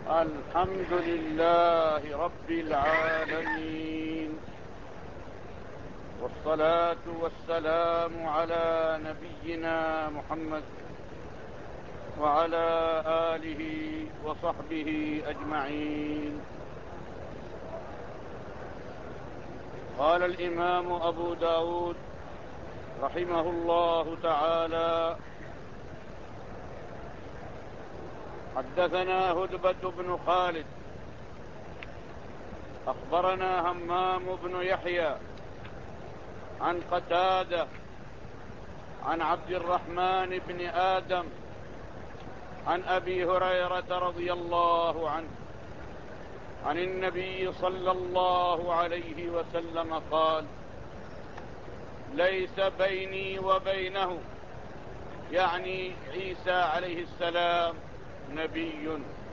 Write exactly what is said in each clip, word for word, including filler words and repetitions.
الحمد لله رب العالمين، والصلاة والسلام على نبينا محمد وعلى آله وصحبه أجمعين. قال الإمام أبو داود رحمه الله تعالى: حدثنا هدبة بن خالد أخبرنا همام بن يحيى عن قتادة عن عبد الرحمن بن آدم عن أبي هريرة رضي الله عنه عن النبي صلى الله عليه وسلم قال: ليس بيني وبينه، يعني عيسى عليه السلام، نبي،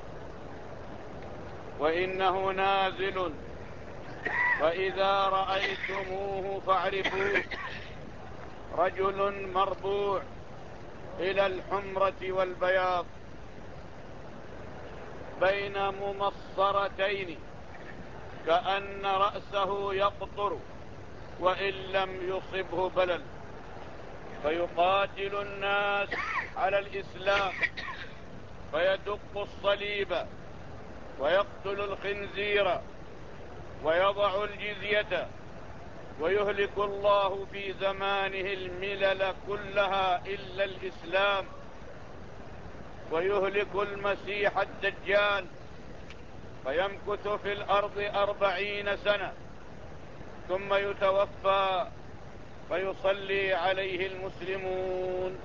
وإنه نازل، فإذا رأيتموه فاعرفوا رجل مربوع إلى الحمرة والبياض بين ممصرتين كأن رأسه يقطر وإن لم يصبه بلل، فيقاتل الناس على الإسلام فيدق الصليب ويقتل الخنزير ويضع الجزية، ويهلك الله في زمانه الملل كلها إلا الإسلام، ويهلك المسيح الدجال فيمكث في الأرض أربعين سنة ثم يتوفى فيصلي عليه المسلمون.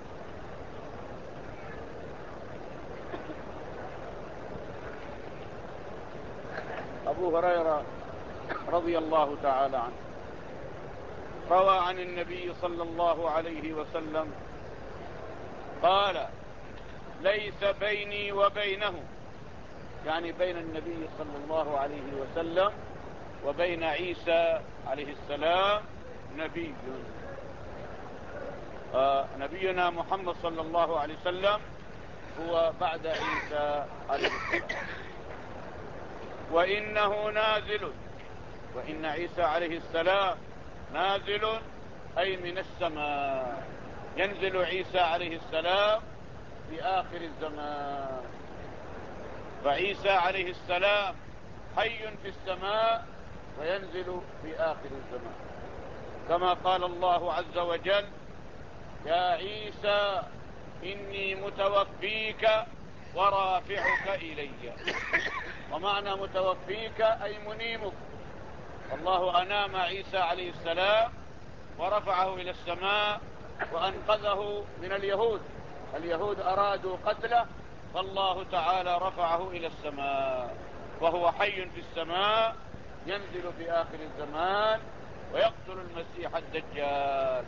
أبو هريرة رضي الله تعالى عنه روى عن النبي صلى الله عليه وسلم قال: ليس بيني وبينه، يعني بين النبي صلى الله عليه وسلم وبين عيسى عليه السلام نبي. آه نبينا محمد صلى الله عليه وسلم هو بعد عيسى عليه السلام. وإنه نازل، وإن عيسى عليه السلام نازل أي من السماء، ينزل عيسى عليه السلام في آخر الزمان. فعيسى عليه السلام حي في السماء وينزل في آخر الزمان، كما قال الله عز وجل: يا عيسى إني متوفيك ورافعك إلي. ومعنى متوفيك أي منيمك. الله أنام عيسى عليه السلام ورفعه إلى السماء وأنقذه من اليهود. اليهود أرادوا قتله، فالله تعالى رفعه إلى السماء، وهو حي في السماء ينزل في آخر الزمان ويقتل المسيح الدجال.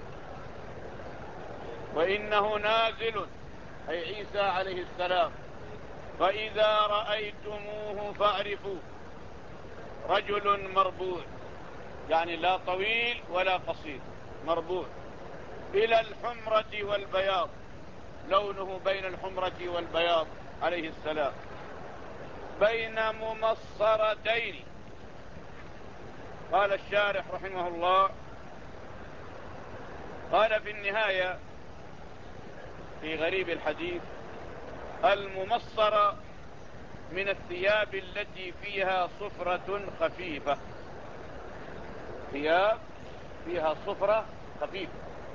وإنه نازل أي عيسى عليه السلام، فإذا رأيتموه فاعرفوا رجل مربوع، يعني لا طويل ولا قصير، مربوع إلى الحمرة والبياض، لونه بين الحمرة والبياض عليه السلام، بين ممصرتين. قال الشارح رحمه الله، قال في النهاية في غريب الحديث: الممصرة من الثياب التي فيها صفرة خفيفة، ثياب فيها صفرة خفيفة،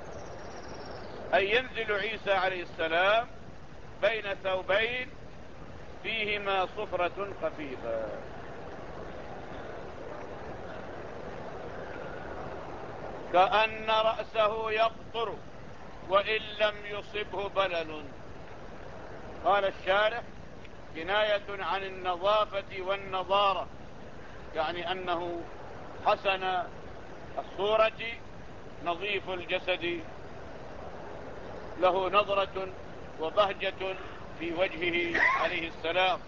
أي ينزل عيسى عليه السلام بين ثوبين فيهما صفرة خفيفة. كأن رأسه يقطر وإن لم يصبه بلل. قال الشارح: كناية عن النظافة والنضارة، يعني أنه حسن الصورة نظيف الجسد، له نظرة وبهجة في وجهه عليه السلام.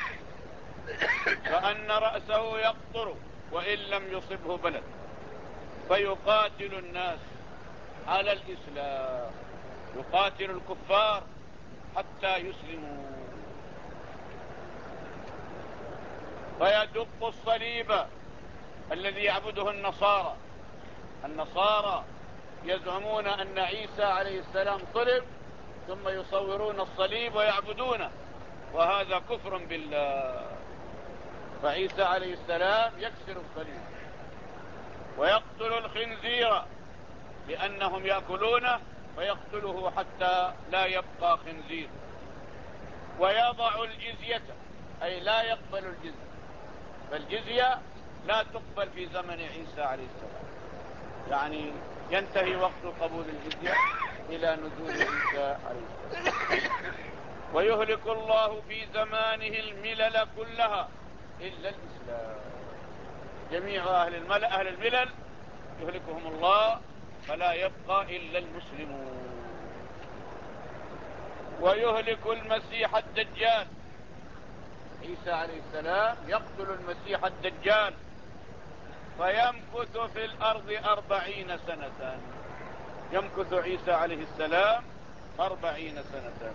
كأن رأسه يقطر وإن لم يصبه بلد، فيقاتل الناس على الإسلام، يقاتل الكفار حتى يسلموا. فيدق الصليب الذي يعبده النصارى. النصارى يزعمون أن عيسى عليه السلام صلب ثم يصورون الصليب ويعبدونه، وهذا كفر بالله. فعيسى عليه السلام يكسر الصليب ويقتل الخنزير لأنهم يأكلونه، فيقتله حتى لا يبقى خنزير. ويضع الجزية، أي لا يقبل الجزية، فالجزية لا تقبل في زمن عيسى عليه السلام، يعني ينتهي وقت قبول الجزية إلى نزول عيسى عليه السلام. ويهلك الله في زمانه الملل كلها إلا الإسلام. جميع أهل الملل, أهل الملل يهلكهم الله، فلا يبقى إلا المسلمون. ويهلك المسيح الدجال. عيسى عليه السلام يقتل المسيح الدجال، فيمكث في الأرض أربعين سنة. يمكث عيسى عليه السلام أربعين سنة.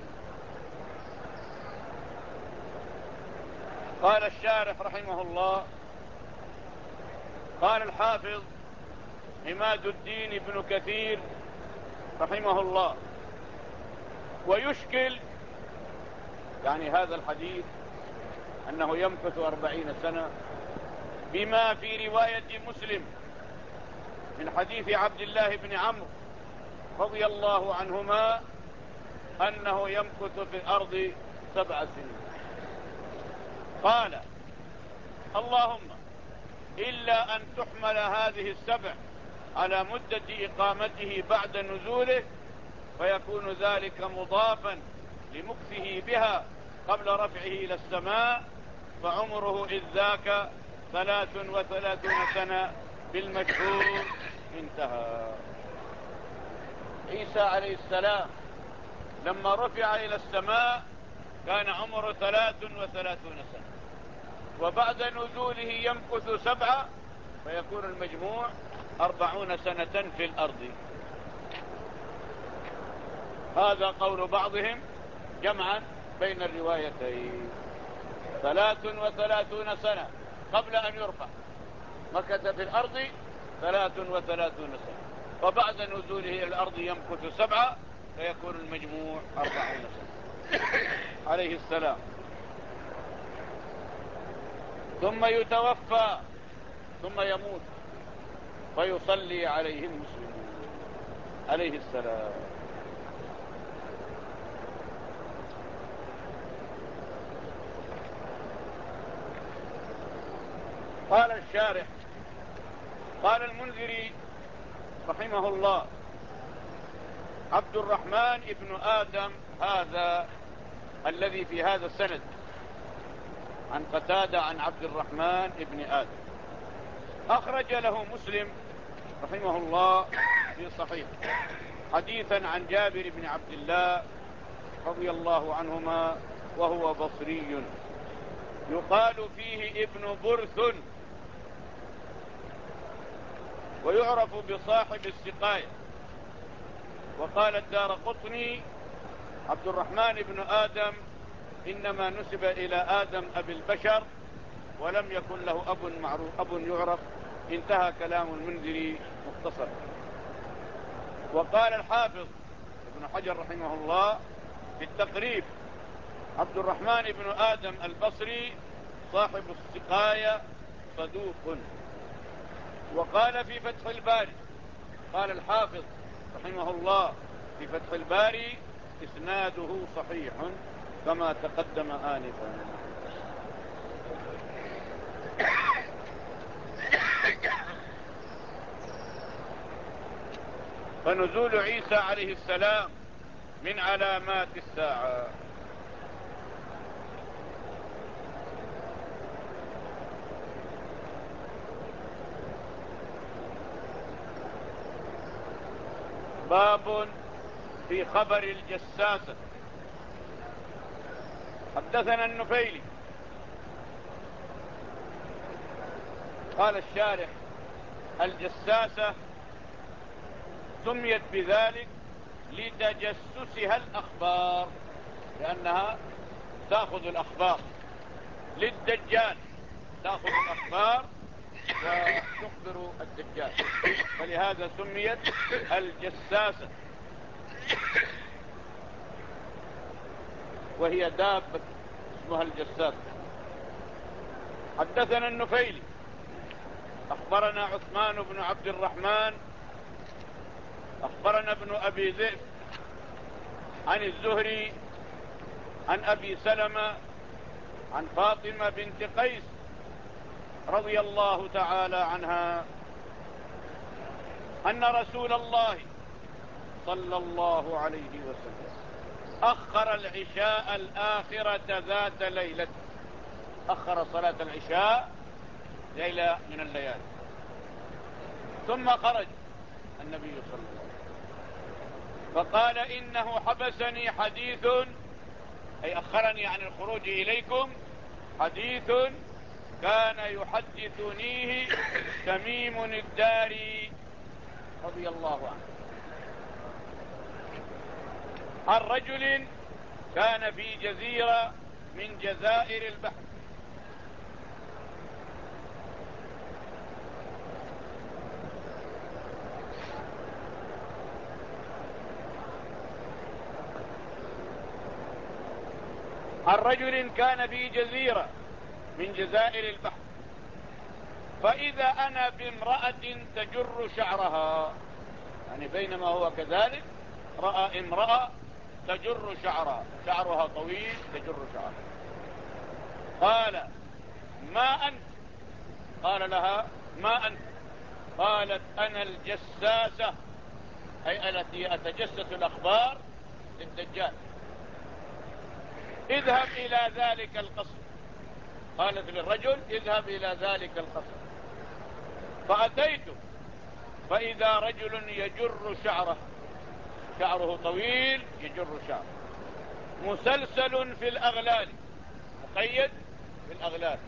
قال الشارح رحمه الله، قال الحافظ عماد الدين ابن كثير رحمه الله: ويشكل يعني هذا الحديث أنه يمكث أربعين سنة بما في رواية مسلم من حديث عبد الله بن عمرو رضي الله عنهما أنه يمكث في الأرض سبع سنين. قال: اللهم إلا أن تحمل هذه السبع على مدة إقامته بعد نزوله، فيكون ذلك مضافا لمكثه بها قبل رفعه إلى السماء، فعمره إذ ذاك ثلاث وثلاثون سنة بالمشهور. انتهى. عيسى عليه السلام لما رفع إلى السماء كان عمره ثلاث وثلاثون سنة، وبعد نزوله يمكث سبعة، فيكون المجموع أربعون سنة في الأرض. هذا قول بعضهم جمعا بين الروايتين: ثلاث وثلاثون سنة قبل أن يرفع، مكث في الأرض ثلاث وثلاثون سنة، وبعد نزوله إلى الأرض يمكث سبعة، فيكون المجموع أربعون سنة عليه السلام. ثم يتوفى ثم يموت، فيصلي عليه المسلمون عليه السلام. قال الشارح: قال المنذري رحمه الله: عبد الرحمن ابن آدم هذا الذي في هذا السند عن قتادة عن عبد الرحمن ابن آدم، أخرج له مسلم رحمه الله في صحيح حديثا عن جابر بن عبد الله رضي الله عنهما، وهو بصري، يقال فيه ابن برث، ويعرف بصاحب السقاية. وقال الدارقطني: عبد الرحمن بن آدم إنما نسب إلى آدم أبي البشر، ولم يكن له أب معروف أب يعرف. انتهى كلام المنذري مختصر. وقال الحافظ ابن حجر رحمه الله في التقريب: عبد الرحمن بن آدم البصري صاحب السقاية صدوق. وقال في فتح الباري، قال الحافظ رحمه الله في فتح الباري: إسناده صحيح كما تقدم آنفا. فنزول عيسى عليه السلام من علامات الساعة. باب في خبر الجساسة. حدثنا النفيلي قال الشارح: الجساسة سميت بذلك لتجسسها الأخبار، لأنها تأخذ الأخبار للدجال تأخذ الأخبار وتخبر الدجال، فلهذا سميت الجساسة، وهي دابة اسمها الجساسة. حدثنا النفيلي أخبرنا عثمان بن عبد الرحمن أخبرنا ابن أبي ذئب عن الزهري عن أبي سلمة عن فاطمة بنت قيس رضي الله تعالى عنها أن رسول الله صلى الله عليه وسلم أخر العشاء الآخرة ذات ليلة، أخر صلاة العشاء ليلة من الليالي، ثم خرج النبي صلى الله عليه وسلم فقال إنه حبسني حديث، أي أخرني عن الخروج إليكم، حديث كان يحدثنيه تميم الداري رضي الله عنه عن رجل كان في جزيرة من جزائر البحر، عن رجل كان في جزيرة من جزائر البحر، فإذا أنا بامرأة تجر شعرها، يعني بينما هو كذلك رأى امرأة تجر شعرها، شعرها طويل تجر شعرها. قال ما أنت؟ قال لها ما أنت؟ قالت أنا الجساسة، أي التي أتجسس الأخبار للدجال. اذهب إلى ذلك القصر، قالت للرجل اذهب إلى ذلك القصر. فأتيت فإذا رجل يجر شعره، شعره طويل يجر شعره، مسلسل في الأغلال، مقيد في الأغلال،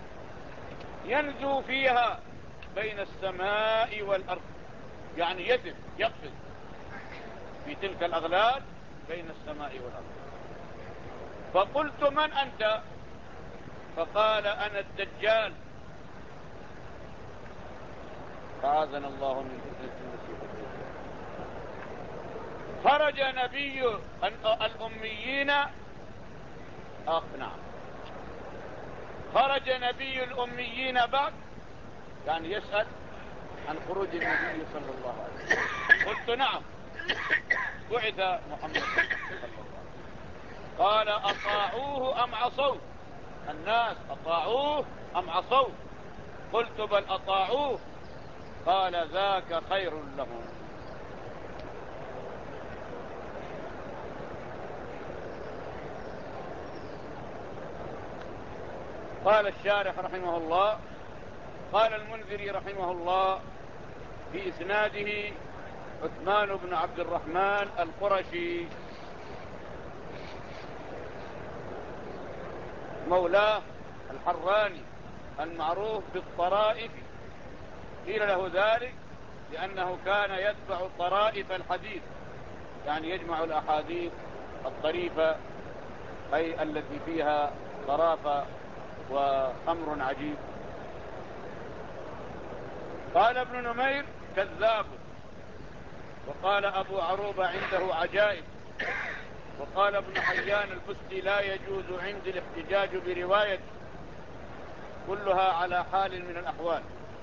ينزو فيها بين السماء والأرض، يعني يدب يقفز في تلك الأغلال بين السماء والأرض. فقلت من أنت؟ فقال أنا الدجال. فعاذنا الله من فتنة المسيح الدجال. خرج نبي الأميين أخ نعم خرج نبي الأميين بعد، يعني يسأل عن خروج النبي صلى الله عليه وسلم. قلت نعم، بعث محمد صلى الله عليه وسلم. قال أطاعوه أم عصوه؟ الناس أطاعوه أم عصوه؟ قلت بل أطاعوه. قال ذاك خير لهم. قال الشارح رحمه الله قال المنذري رحمه الله في إسناده عثمان بن عبد الرحمن القرشي مولاه الحراني المعروف بالطرائف. قيل له ذلك لأنه كان يتبع طرائف الحديث، يعني يجمع الأحاديث الطريفة، أي التي فيها طرافة وأمر عجيب. قال ابن نمير كذاب، وقال أبو عروبة عنده عجائب، وقال ابن حيان البستي لا يجوز عندي الاحتجاج برواية، كلها على حال من الأحوال.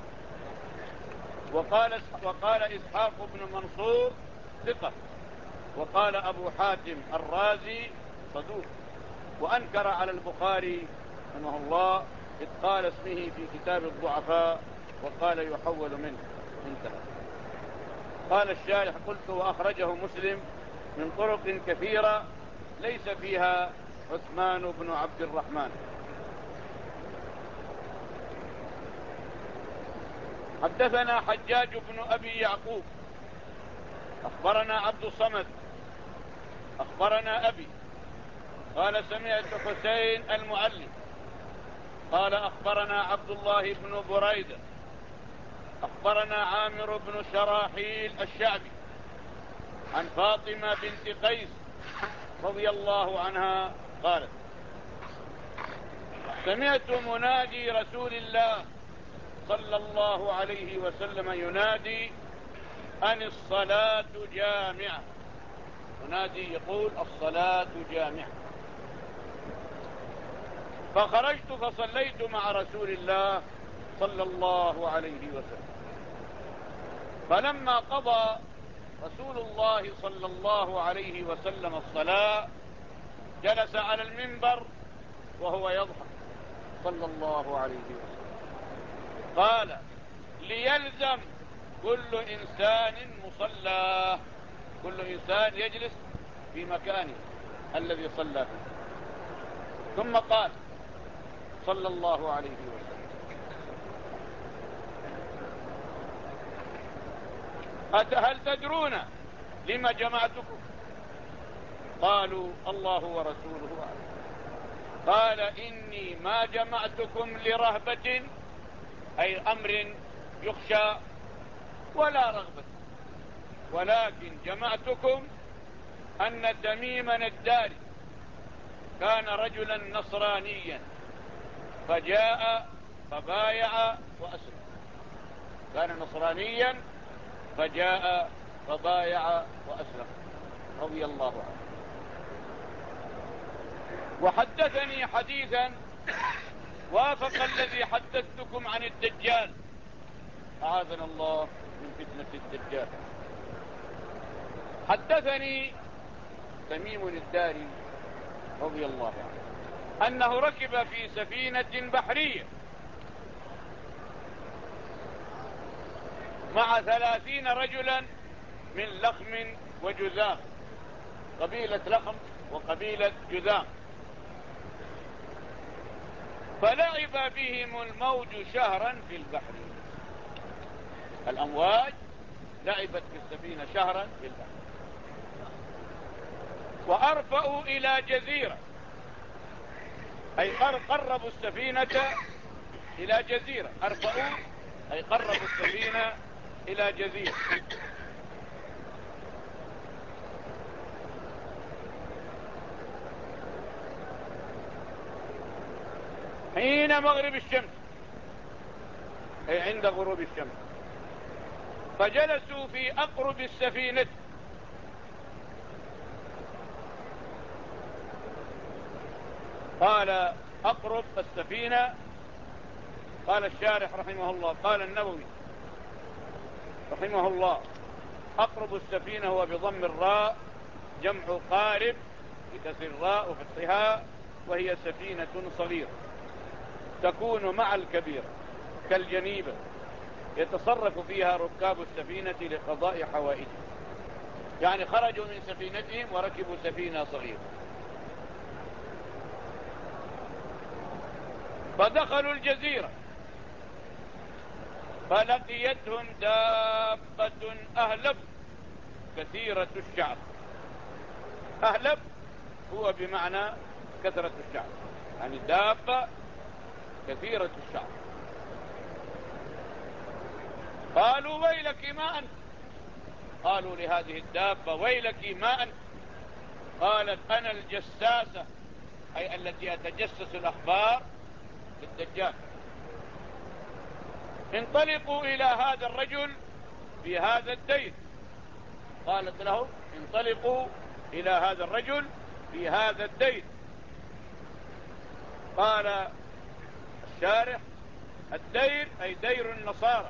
وقال, وقال إسحاق بن منصور ثقة، وقال أبو حاتم الرازي صدوق، وأنكر على البخاري رحمه الله إدخال اسمه في كتاب الضعفاء، وقال يحول منه انتهى. قال الشارح قلت وأخرجه مسلم من طرق كثيرة ليس فيها عثمان بن عبد الرحمن. حدثنا حجاج بن أبي يعقوب أخبرنا عبد الصمد أخبرنا أبي قال سمعت حسين المعلم قال أخبرنا عبد الله بن بريدة أخبرنا عامر بن شراحيل الشعبي عن فاطمة بنت قيس رضي الله عنها قالت سمعت منادي رسول الله صلى الله عليه وسلم ينادي أن الصلاة جامعة، منادي يقول الصلاة جامعة. فخرجت فصليت مع رسول الله صلى الله عليه وسلم. فلما قضى رسول الله صلى الله عليه وسلم الصلاة جلس على المنبر وهو يضحك صلى الله عليه وسلم. قال: ليلزم كل إنسان مصلاه، كل إنسان يجلس في مكانه الذي صلى فيه. ثم قال صلى الله عليه وسلم: هل تدرون لما جمعتكم؟ قالوا: الله ورسوله أعلم. قال: إني ما جمعتكم لرهبة، أي أمر يخشى، ولا رغبة، ولكن جمعتكم أن تميما الداري كان رجلا نصرانيا فجاء فبايع وأسلم. كان نصرانيا فجاء فبايع وأسلم رضي الله عنه. وحدثني حديثا وافق الذي حدثتكم عن الدجال، أعاذنا الله من فتنة الدجال. حدثني تميم الداري رضي الله عنه أنه ركب في سفينة بحرية مع ثلاثين رجلا من لخم وجذام، قبيلة لخم وقبيلة جذام. فلعب بهم الموج شهرا في البحر، الأمواج لعبت في السفينة شهرا في البحر. وأرفأوا إلى جزيرة، أي قربوا السفينة إلى جزيرة. أرفأوا أي قربوا السفينة إلى جزيرة. حين مغرب الشمس، أي عند غروب الشمس، فجلسوا في أقرب السفينة. قال أقرب السفينة، قال الشارح رحمه الله، قال النووي رحمه الله: أقرب السفينة هو بضم الراء جمع قارب بكسر الراء وفتحها، وهي سفينة صغيرة تكون مع الكبيرة كالجنيبة، يتصرف فيها ركاب السفينة لقضاء حوائجهم. يعني خرجوا من سفينتهم وركبوا سفينة صغيرة. فدخلوا الجزيرة فلقيتهم دابة أهلب كثيرة الشعر. أهلب هو بمعنى كثرة الشعر، يعني دابة كثيرة الشعر. قالوا: ويلك ما أنت؟ قالوا لهذه الدابة: ويلك ما أنت؟ قالت: أنا الجساسة، أي التي أتجسس الأخبار للدجال. انطلقوا إلى هذا الرجل في هذا الدير. قالت له: انطلقوا إلى هذا الرجل في هذا الدير. قال الشارح: الدير أي دير النصارى.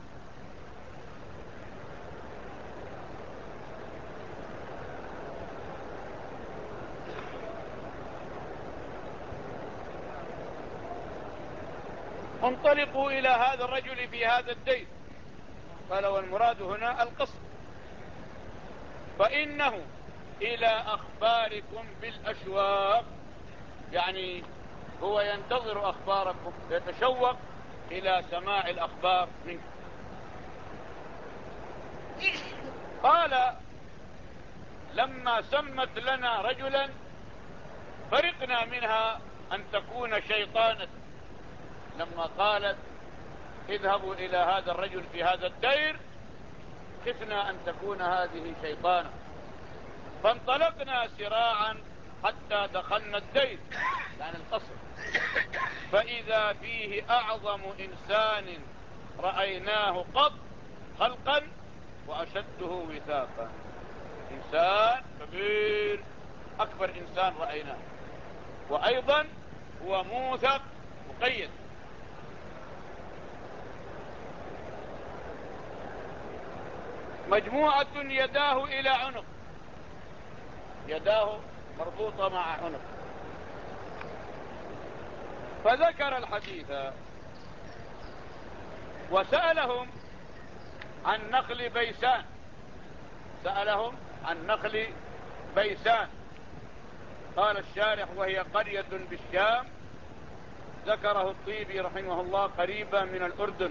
انطلقوا إلى هذا الرجل في هذا الدير. قال: والمراد هنا القصر، فإنه إلى أخباركم بالأشواق، يعني هو ينتظر أخباركم، يتشوق إلى سماع الأخبار منكم. قال: لما سمت لنا رجلا فرقنا منها أن تكون شيطانة. لما قالت: اذهبوا إلى هذا الرجل في هذا الدير، خفنا أن تكون هذه شيطانة، فانطلقنا سراعا حتى دخلنا الدير يعني القصر، فإذا فيه أعظم إنسان رأيناه قط خلقا وأشده وثاقا. إنسان كبير، أكبر إنسان رأيناه، وأيضا هو موثق مقيد. مجموعة يداه إلى عنق، يداه مربوطة مع عنق. فذكر الحديث وسألهم عن نخل بيسان، سألهم عن نخل بيسان. قال الشارح وهي قرية بالشام، ذكره الطيبي رحمه الله قريبة من الأردن.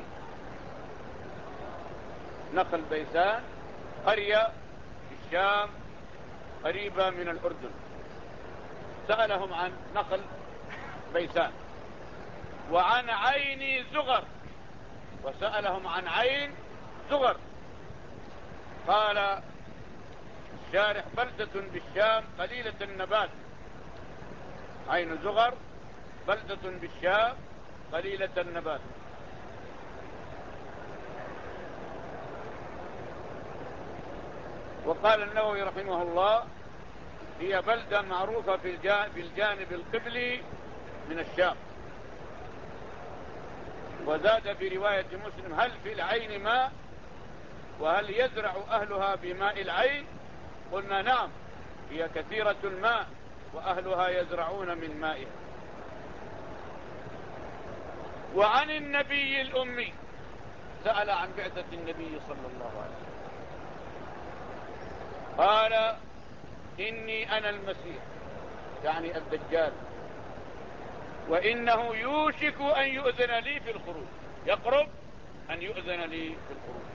نخل بيسان قرية بالشام قريبة من الأردن. سألهم عن نخل بيسان وعن عين زغر، وسألهم عن عين زغر. قال الشارح بلدة بالشام قليلة النبات. عين زغر بلدة بالشام قليلة النبات. وقال النووي رحمه الله هي بلدة معروفة في الجانب القبلي من الشام. وزاد في رواية مسلم هل في العين ماء وهل يزرع أهلها بماء العين؟ قلنا نعم، هي كثيرة الماء وأهلها يزرعون من مائها. وعن النبي الأمي، سأل عن بعثة النبي صلى الله عليه وسلم. قال إني أنا المسيح، يعني الدجال، وإنه يوشك أن يؤذن لي في الخروج، يقرب أن يؤذن لي في الخروج.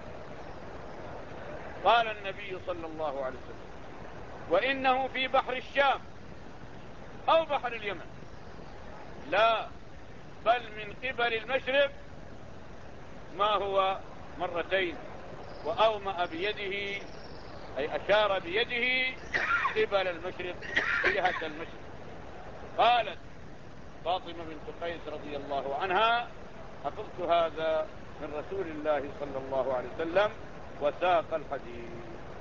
قال النبي صلى الله عليه وسلم وإنه في بحر الشام أو بحر اليمن، لا بل من قبل المشرق، ما هو مرتين، وأومأ بيده أي أشار بيده قبل المشرق جهة المشرق. قالت فاطمة بنت قيس رضي الله عنها حفظت هذا من رسول الله صلى الله عليه وسلم، وساق الحديث.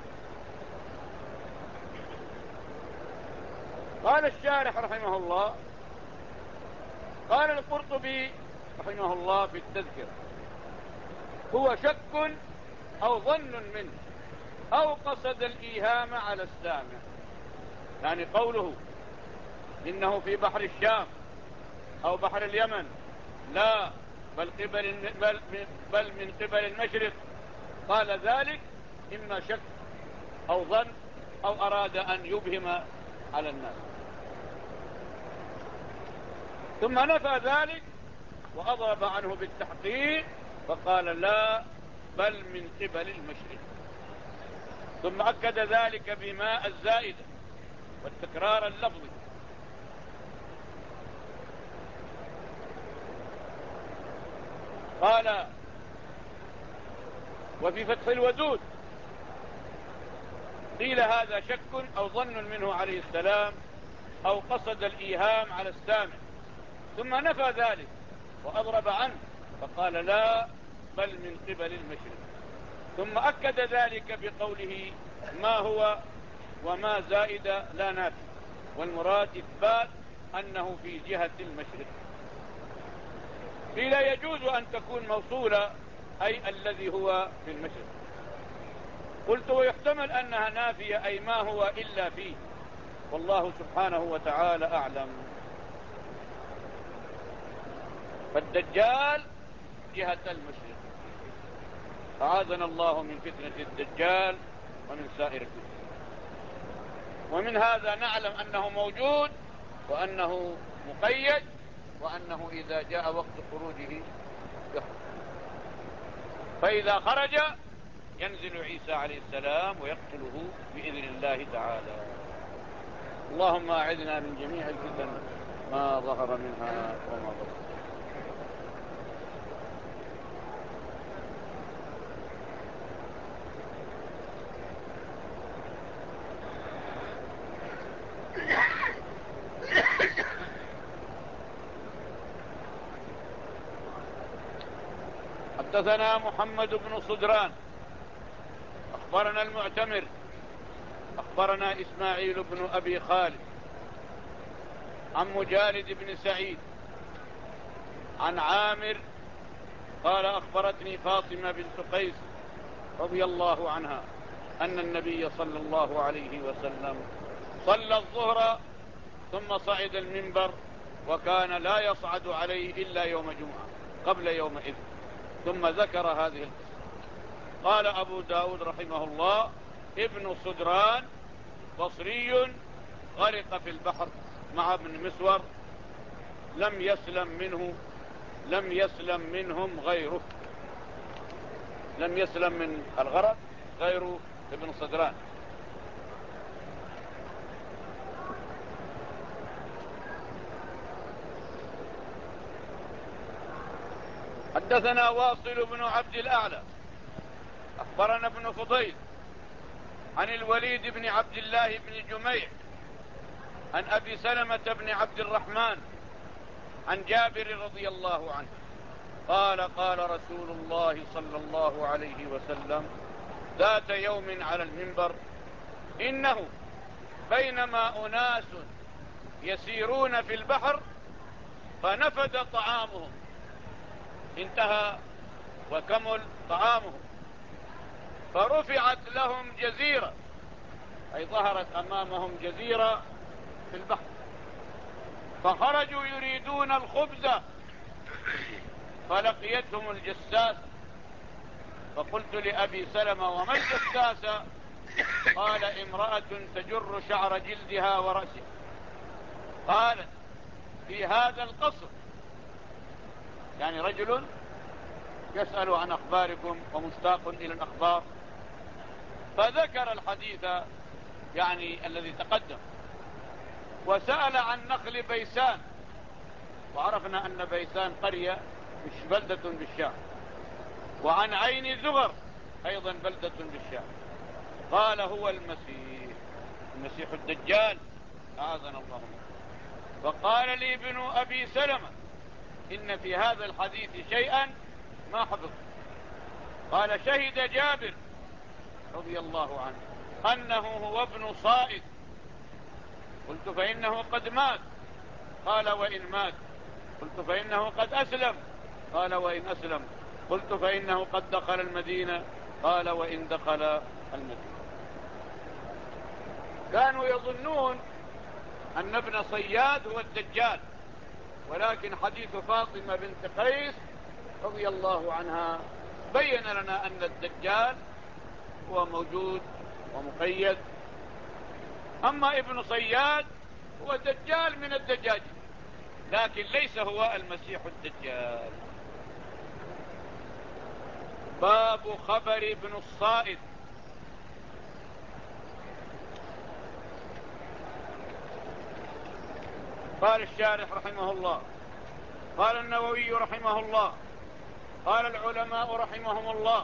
قال الشارح رحمه الله، قال القرطبي رحمه الله في التذكرة هو شك أو ظن منه أو قصد الإيهام على السامع. يعني قوله إنه في بحر الشام أو بحر اليمن، لا بل, قبل بل, بل من قبل المشرق، قال ذلك إما شك أو ظن أو أراد أن يبهم على الناس، ثم نفى ذلك وأضرب عنه بالتحقيق فقال لا بل من قبل المشرق، ثم أكد ذلك بماء الزائدة والتكرار اللفظي. قال وفي فتح الودود قيل هذا شك أو ظن منه عليه السلام أو قصد الإيهام على السامع، ثم نفى ذلك وأضرب عنه فقال لا بل من قبل المشرق، ثم أكد ذلك بقوله ما هو وما زائد لا نافي، والمراد إثبات أنه في جهة المشرق. قيل يجوز أن تكون موصولة أي الذي هو في المشرق. قلت ويحتمل أنها نافية أي ما هو إلا فيه، والله سبحانه وتعالى أعلم. فالدجال جهة المشرق، أعاذنا الله من فتنة الدجال ومن سائر الفتن. ومن هذا نعلم أنه موجود وأنه مقيد، وأنه إذا جاء وقت خروجه يخرج. فإذا خرج ينزل عيسى عليه السلام ويقتله بإذن الله تعالى. اللهم أعذنا من جميع الفتن ما ظهر منها وما بطن. حدثنا محمد بن صدران أخبرنا المعتمر أخبرنا إسماعيل بن أبي خالد عن مجالد بن سعيد عن عامر قال أخبرتني فاطمة بنت قيس رضي الله عنها أن النبي صلى الله عليه وسلم صلى الظهر ثم صعد المنبر وكان لا يصعد عليه إلا يوم جمعة قبل يومئذ، ثم ذكر هذه القصة. قال أبو داود رحمه الله: ابن صدران بصري غرق في البحر مع ابن مسور، لم يسلم منه لم يسلم منهم غيره، لم يسلم من الغرق غير ابن صدران. حدثنا واصل بن عبد الأعلى أخبرنا ابن فضيل عن الوليد بن عبد الله بن جميع عن أبي سلمة بن عبد الرحمن عن جابر رضي الله عنه قال: قال رسول الله صلى الله عليه وسلم ذات يوم على المنبر: إنه بينما أناس يسيرون في البحر فنفد طعامهم، انتهى وكمل طعامهم، فرفعت لهم جزيرة، أي ظهرت أمامهم جزيرة في البحر، فخرجوا يريدون الخبز فلقيتهم الجساسة، فقلت لأبي سلمة: وما الجساسة؟ قال: امرأة تجر شعر جلدها ورأسها. قالت: في هذا القصر، يعني رجل يسأل عن أخباركم ومشتاق إلى الأخبار، فذكر الحديث يعني الذي تقدم، وسأل عن نخل بيسان، وعرفنا أن بيسان قرية مش بلدة بالشام، وعن عين زغر أيضا بلدة بالشام. قال: هو المسيح، المسيح الدجال، أعاذنا الله منه. فقال لي ابن أبي سلمة: إن في هذا الحديث شيئا ما حفظ. قال: شهد جابر رضي الله عنه أنه هو ابن صائد. قلت: فإنه قد مات. قال: وإن مات؟ قلت: فإنه قد أسلم. قال: وإن أسلم؟ قلت: فإنه قد دخل المدينة. قال: وإن دخل المدينة. كانوا يظنون أن ابن صياد هو الدجال، ولكن حديث فاطمة بنت قيس رضي الله عنها بين لنا أن الدجال هو موجود ومقيد. أما ابن صياد هو دجال من الدجاج، لكن ليس هو المسيح الدجال. باب خبر ابن الصائد. قال الشارح رحمه الله: قال النووي رحمه الله: قال العلماء رحمهم الله: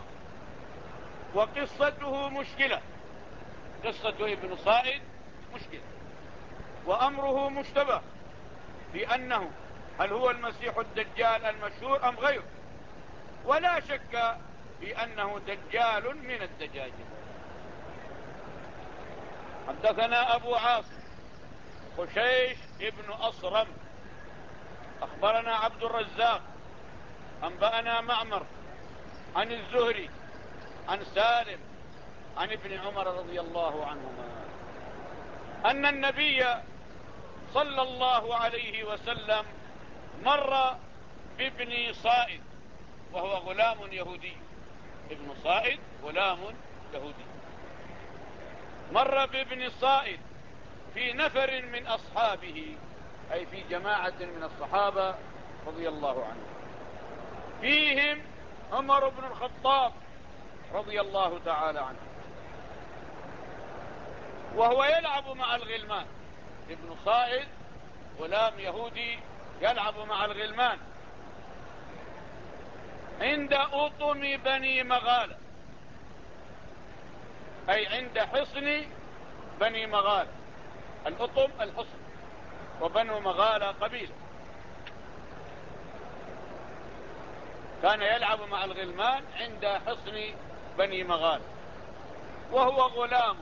وقصته مشكلة، قصة ابن صائد مشكلة، وأمره مشتبه في أنه هل هو المسيح الدجال المشهور أم غيره، ولا شك في أنه دجال من الدجاجل. حدثنا أبو عاصم خشيش ابن أصرم أخبرنا عبد الرزاق أنبأنا معمر عن الزهري عن سالم عن ابن عمر رضي الله عنهما أن النبي صلى الله عليه وسلم مر بابن صائد، وهو غلام يهودي. ابن صائد غلام يهودي، مر بابن صائد في نفر من أصحابه، أي في جماعة من الصحابة رضي الله عنهم، فيهم عمر بن الخطاب رضي الله تعالى عنه، وهو يلعب مع الغلمان. ابن صائد غلام يهودي يلعب مع الغلمان عند أطم بني مغالة، أي عند حصن بني مغالة. الأطم الحصن، وبنو مغالة قبيلة. كان يلعب مع الغلمان عند حصن بني مغال وهو غلام،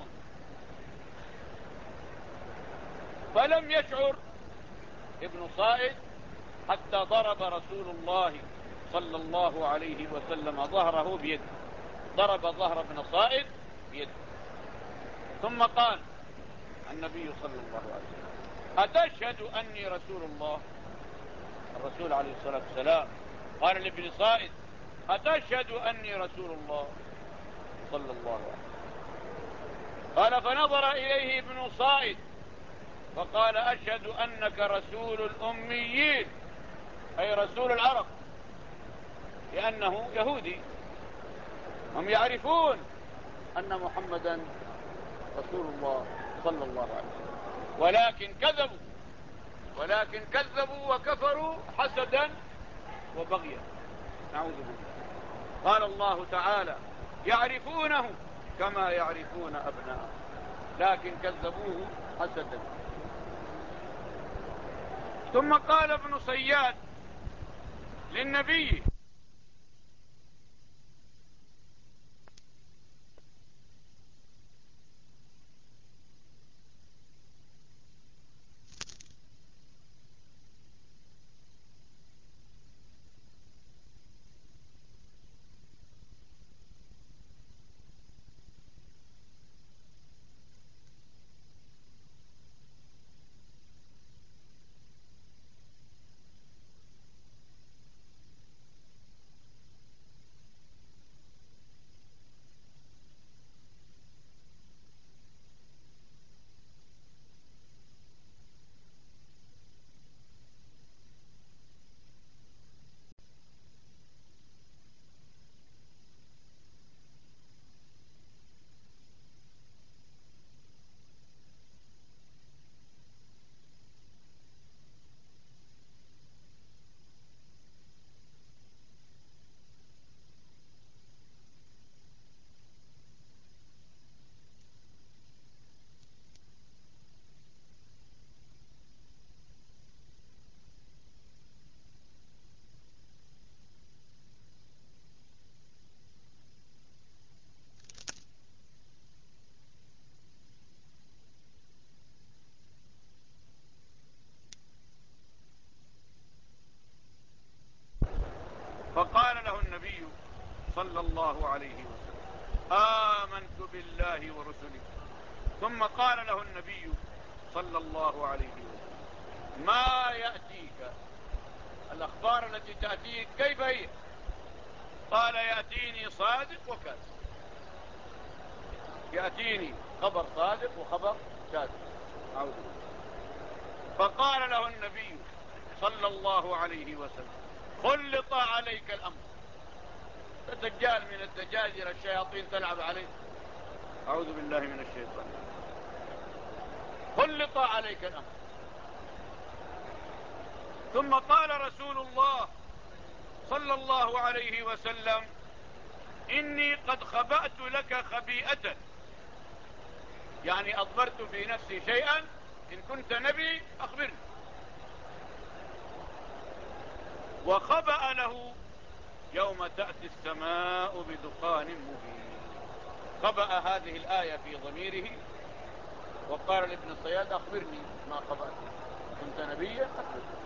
فلم يشعر ابن صائد حتى ضرب رسول الله صلى الله عليه وسلم ظهره بيده، ضرب ظهر ابن صائد بيده، ثم قال النبي صلى الله عليه وسلم: أتشهد أني رسول الله؟ الرسول عليه الصلاة والسلام قال لابن صائد: أتشهد أني رسول الله صلى الله عليه وسلم؟ قال: فنظر إليه ابن صائد فقال: أشهد أنك رسول الأميين، أي رسول العرب، لأنه يهودي، هم يعرفون أن محمدا رسول الله صلى الله عليه وسلم، ولكن كذبوا ولكن كذبوا وكفروا حسدا وبغيا، نعوذ بالله. قال الله تعالى: يعرفونه كما يعرفون أبناءهم لكن كذبوه حسدا. ثم قال ابن صياد للنبي: فقال له النبي صلى الله عليه وسلم: آمنت بالله ورسله. ثم قال له النبي صلى الله عليه وسلم: ما يأتيك الأخبار التي تأتيك كيف هي؟ قال: يأتيني صادق وكاذب، يأتيني خبر صادق وخبر كاذب. فقال له النبي صلى الله عليه وسلم: خلط عليك الأمر. الدجال من الدجاجر الشياطين تلعب عليه، أعوذ بالله من الشيطان. خلط عليك الأمر. ثم قال رسول الله صلى الله عليه وسلم: إني قد خبأت لك خبيئة، يعني أضمرت في نفسي شيئا، إن كنت نبي أخبرني. وخبأ له يوم تأتي السماء بدخان مبين. خبأ هذه الآية في ضميره وقال لابن صياد: أخبرني ما خبأت، كنت نبيا أخبرني.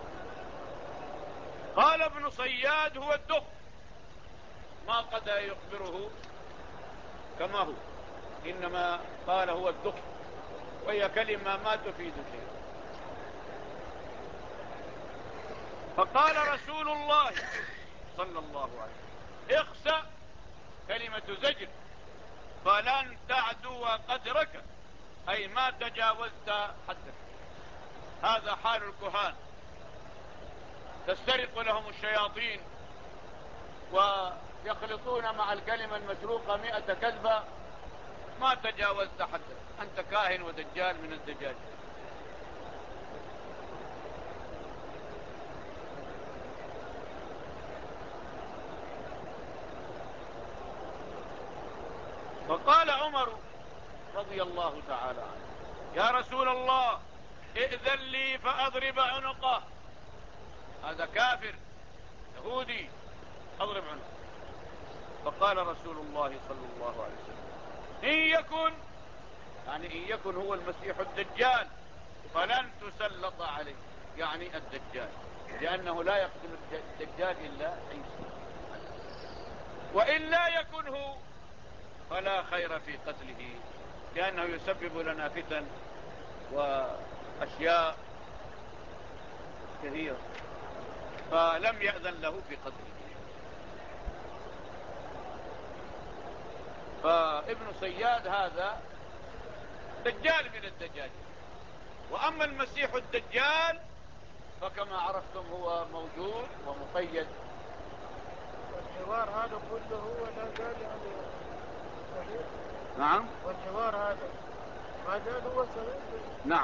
قال ابن صياد: هو الدخ، ما قد يخبره كما هو، إنما قال هو الدخ، وهي كلمة ما تفيد شيء. فقال رسول الله صلى الله عليه وسلم: اخسأ، كلمة زجر، فلن تعدو قدرك، أي ما تجاوزت حدك. هذا حال الكهان، تسترق لهم الشياطين ويخلطون مع الكلمة المسروقة مئة كذبة، ما تجاوزت حدك، أنت كاهن ودجال من الدجاج. فقال عمر رضي الله تعالى عنه: يا رسول الله، ائذن لي فأضرب عنقه، هذا كافر يهودي، اضرب عنق. فقال رسول الله صلى الله عليه وسلم إن يكن، يعني إن يكن هو المسيح الدجال فلن تسلط عليه، يعني الدجال، لأنه لا يقتل الدجال إلا عيسى. وإن لا يكن هو فلا خير في قتله، لأنه يسبب لنا فتن وأشياء كثيرة، فلم يأذن له في قتله. فابن صياد هذا دجال من الدجاج. وأما المسيح الدجال فكما عرفتم هو موجود ومقيد. والحوار هذا كله هو لا زال يعني صحيح. نعم. والحوار هذا ما زال هو صحيح. نعم.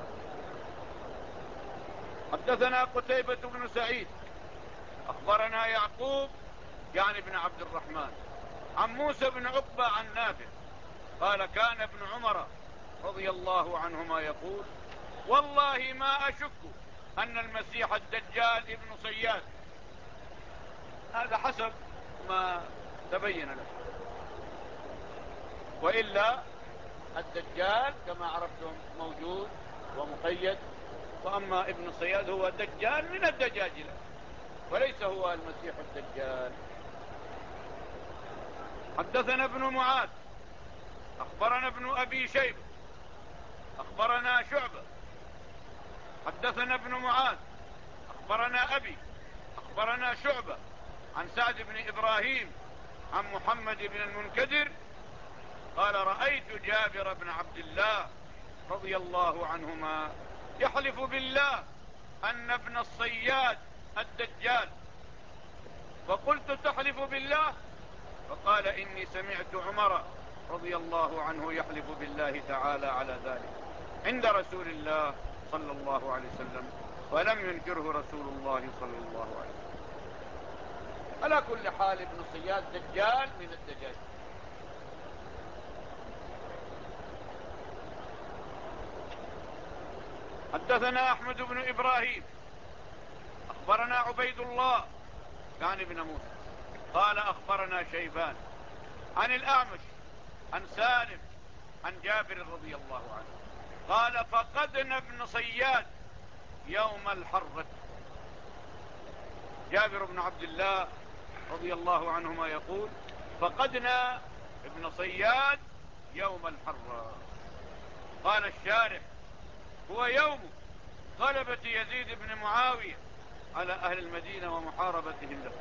حدثنا قتيبة بن سعيد أخبرنا يعقوب يعني ابن عبد الرحمن عن موسى بن عقبة عن نافع قال كان ابن عمر رضي الله عنهما يقول والله ما أشك أن المسيح الدجال ابن صياد. هذا حسب ما تبين له، وإلا الدجال كما عرفتم موجود ومقيد. وأما ابن صياد هو دجال من الدجاجلة وليس هو المسيح الدجال. حدثنا ابن معاذ أخبرنا ابن أبي شيبة أخبرنا شعبة حدثنا ابن معاذ أخبرنا أبي أخبرنا شعبة عن سعد بن إبراهيم عن محمد بن المنكدر قال رأيت جابر بن عبد الله رضي الله عنهما يحلف بالله أن ابن الصياد الدجال، فقلت تحلف بالله؟ فقال إني سمعت عمر رضي الله عنه يحلف بالله تعالى على ذلك عند رسول الله صلى الله عليه وسلم ولم ينكره رسول الله صلى الله عليه وسلم. على كل حال ابن صياد دجال من الدجاج. حدثنا أحمد بن إبراهيم أخبرنا عبيد الله يعني بن موسى قال أخبرنا شيبان عن الأعمش عن سالم عن جابر رضي الله عنه قال فقدنا ابن صياد يوم الحرة. جابر بن عبد الله رضي الله عنهما يقول فقدنا ابن صياد يوم الحرة. قال الشارح هو يوم غلبة يزيد بن معاوية على أهل المدينة ومحاربتهم له.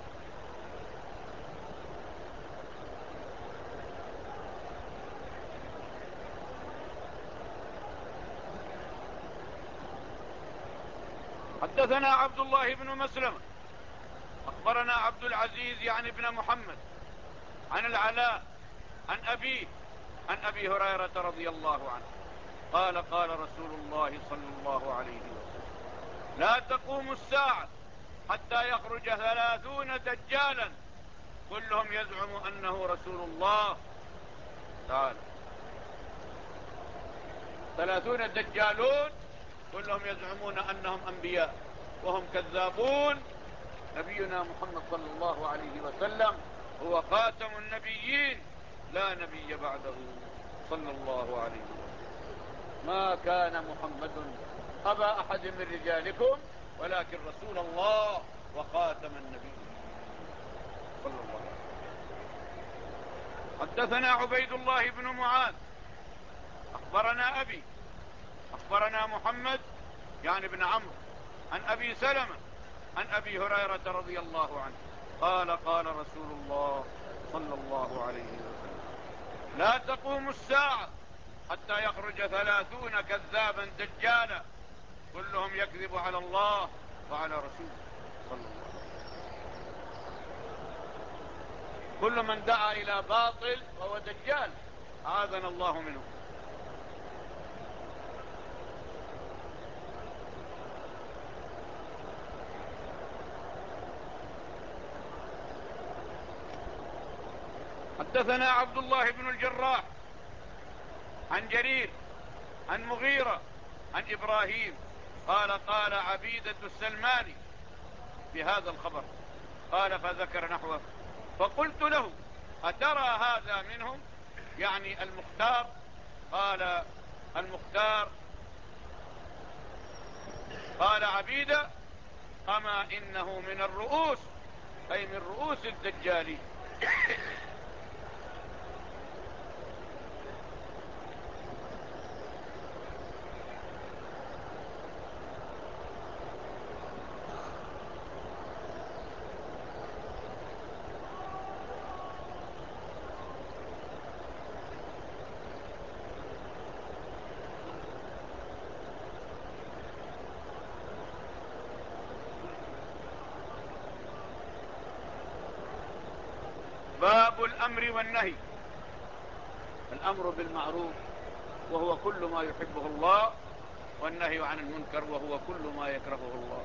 حدثنا عبد الله بن مسلمة أخبرنا عبد العزيز يعني ابن محمد عن العلاء عن أبيه عن أبي هريرة رضي الله عنه قال قال رسول الله صلى الله عليه وسلم لا تقوم الساعة حتى يخرج ثلاثون دجالا كلهم يزعم أنه رسول الله تعالى. ثلاثون دجالون كلهم يزعمون أنهم أنبياء وهم كذابون. نبينا محمد صلى الله عليه وسلم هو خاتم النبيين لا نبي بعده صلى الله عليه وسلم. ما كان محمد أبا أحد من رجالكم ولكن رسول الله وخاتم النبيين صلى الله عليه وسلم. حدثنا عبيد الله بن معاذ أخبرنا أبي أخبرنا محمد يعني بن عمرو عن أبي سلمة عن أبي هريرة رضي الله عنه قال قال رسول الله صلى الله عليه وسلم لا تقوم الساعة حتى يخرج ثلاثون كذابا دجالا كلهم يكذب على الله وعلى رسوله صلى الله عليه وسلم. كل من دعا إلى باطل فهو دجال أعاذنا الله منه. حدثنا عبد الله بن الجراح عن جرير عن مغيرة عن إبراهيم قال قال عبيدة السلماني بهذا الخبر قال فذكر نحوه. فقلت له أترى هذا منهم، يعني المختار؟ قال المختار. قال عبيدة أما إنه من الرؤوس، أي من رؤوس الدجالين. باب الأمر والنهي. الأمر بالمعروف وهو كل ما يحبه الله، والنهي عن المنكر وهو كل ما يكرهه الله.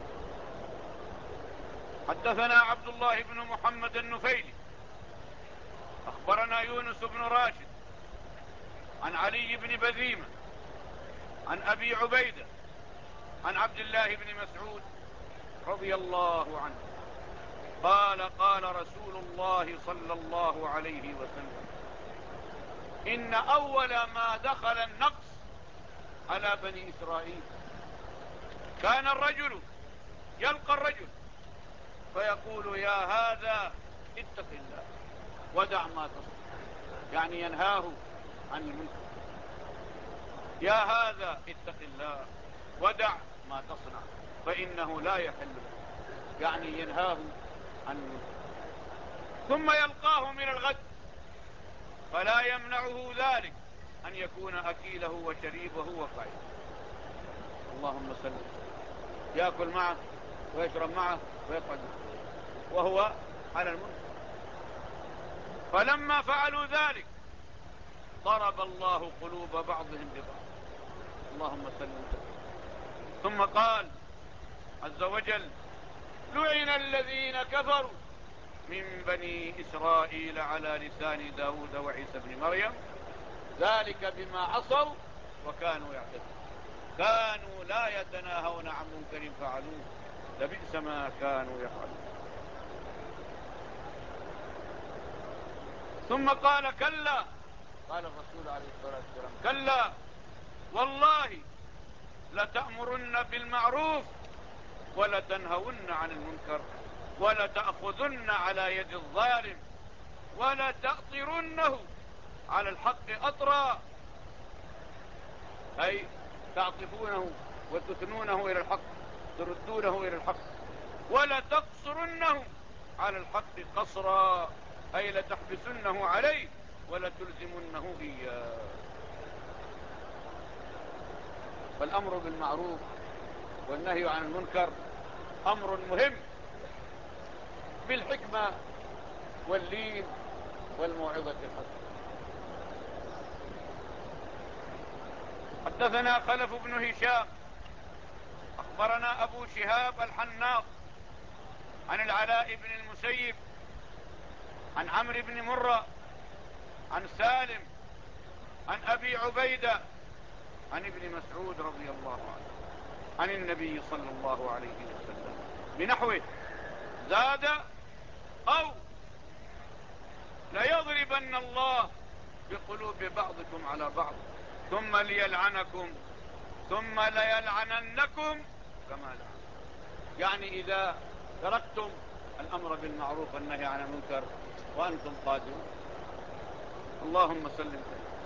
حدثنا عبد الله بن محمد النفيلي أخبرنا يونس بن راشد عن علي بن بذيمة عن أبي عبيدة عن عبد الله بن مسعود رضي الله عنه قال قال رسول الله صلى الله عليه وسلم إن أول ما دخل النقص على بني إسرائيل كان الرجل يلقى الرجل فيقول يا هذا اتق الله ودع ما تصنع، يعني ينهاه عن المنكر. يا هذا اتق الله ودع ما تصنع فإنه لا يحل لك، يعني ينهاه عن المنكر. ثم يلقاه من الغد فلا يمنعه ذلك أن يكون أكيله وشريبه وقعيده. اللهم صل وسلم. يأكل معه ويشرب معه ويقعد وهو على المنكر. فلما فعلوا ذلك ضرب الله قلوب بعضهم ببعض. اللهم صل وسلم. ثم قال عز وجل لعن الذين كفروا من بني إسرائيل على لسان داود وعيسى بن مريم ذلك بما عصوا وكانوا يعتدون كانوا لا يتناهون عن منكر فعلوه لبئس ما كانوا يفعلون. ثم قال كلا، قال الرسول عليه الصلاة والسلام كلا والله لتأمرن بالمعروف ولتنهون عن المنكر ولتأخذن على يد الظالم ولتأطرنه على الحق أطرا، أي تعطفونه وتثنونه إلى الحق، تردونه إلى الحق. ولتقصرنه على الحق قصرا، أي لتحبسنه عليه ولتلزمنه إياه. فالأمر بالمعروف والنهي عن المنكر أمر مهم بالحكمة واللين والموعظة الحسنة. حدثنا خلف بن هشام أخبرنا أبو شهاب الحناط عن العلاء بن المسيب عن عمرو بن مرة عن سالم عن أبي عبيدة عن ابن مسعود رضي الله عنه عن النبي صلى الله عليه وسلم بنحوه زاد أو ليضربن الله بقلوب بعضكم على بعض ثم ليلعنكم ثم ليلعننكم كما لعن. يعني إذا تركتم الأمر بالمعروف والنهي عن المنكر وأنتم قادرون. اللهم سلم.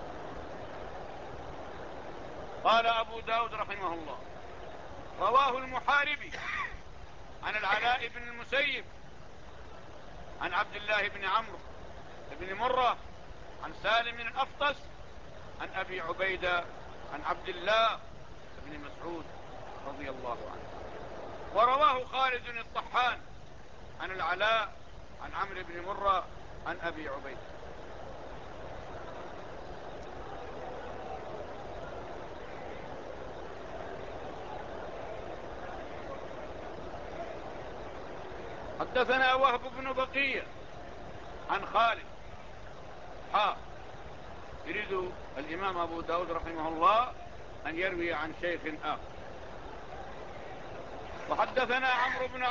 قال أبو داود رحمه الله رواه المحاربي عن العلاء بن المسيب عن عبد الله بن عمرو بن مرة عن سالم بن الأفطس عن أبي عبيدة عن عبد الله بن مسعود رضي الله عنه. ورواه خالد الطحان عن العلاء عن عمرو بن مرة عن أبي عبيدة. حدثنا وهب بن بقية عن خالد ها يريد الإمام أبو داود رحمه الله أن يروي عن شيخ آخر. وحدثنا عمرو بن عون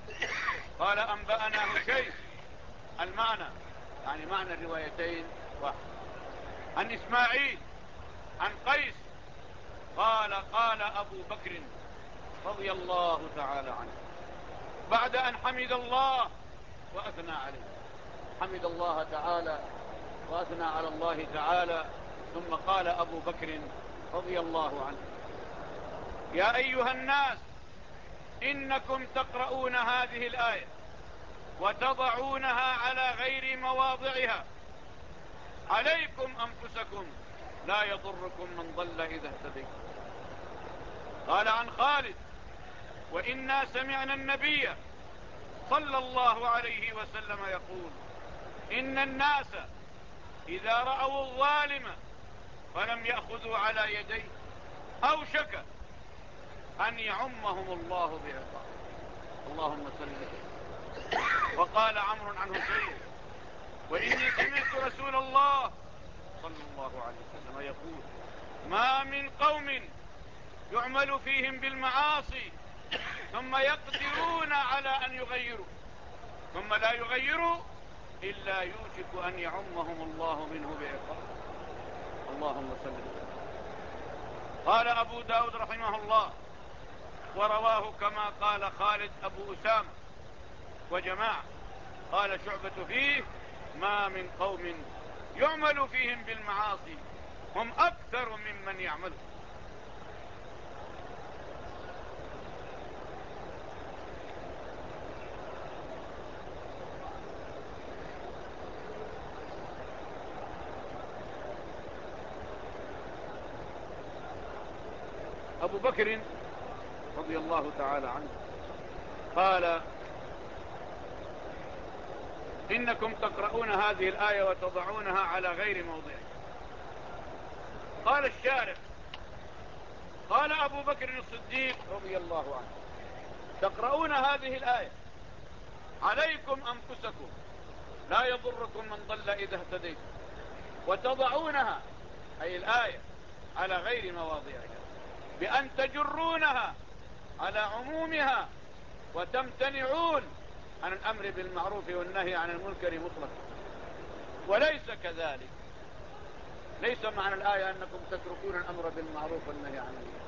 قال أنبأنا هشيم. المعنى يعني معنى الروايتين واحد. عن إسماعيل عن قيس قال قال أبو بكر رضي الله تعالى عنه بعد أن حمد الله وأثنى عليه، حمد الله تعالى وأثنى على الله تعالى، ثم قال أبو بكر رضي الله عنه: يا أيها الناس إنكم تقرؤون هذه الآية وتضعونها على غير مواضعها، عليكم أنفسكم لا يضركم من ضل إذا اهتديتم. قال عن خالد: وإنا سمعنا النبي صلى الله عليه وسلم يقول: إن الناس إذا رأوا الظالم فلم يأخذوا على يديه أوشك أن يعمهم الله بعقاب. اللهم صل وسلم. وقال عمرو عن هشيم: وإني سمعت رسول الله صلى الله عليه وسلم يقول: ما من قوم يعمل فيهم بالمعاصي ثم يقدرون على أن يغيروا ثم لا يغيروا إلا يوشك أن يعمهم الله منه بعقاب. اللهم صل وسلم. قال أبو داود رحمه الله: ورواه كما قال خالد أبو أسامة وجماعة. قال شعبة فيه: ما من قوم يعمل فيهم بالمعاصي هم أكثر ممن يعمل. أبو بكر رضي الله تعالى عنه قال: إنكم تقرؤون هذه الآية وتضعونها على غير موضعها. قال الشارح: قال أبو بكر الصديق رضي الله عنه: تقرؤون هذه الآية عليكم أنفسكم لا يضركم من ضل إذا اهتديتم، وتضعونها أي الآية على غير مواضعها بأن تجرونها على عمومها وتمتنعون عن الأمر بالمعروف والنهي عن المنكر مطلقا. وليس كذلك، ليس معنى الآية أنكم تتركون الأمر بالمعروف والنهي عن المنكر،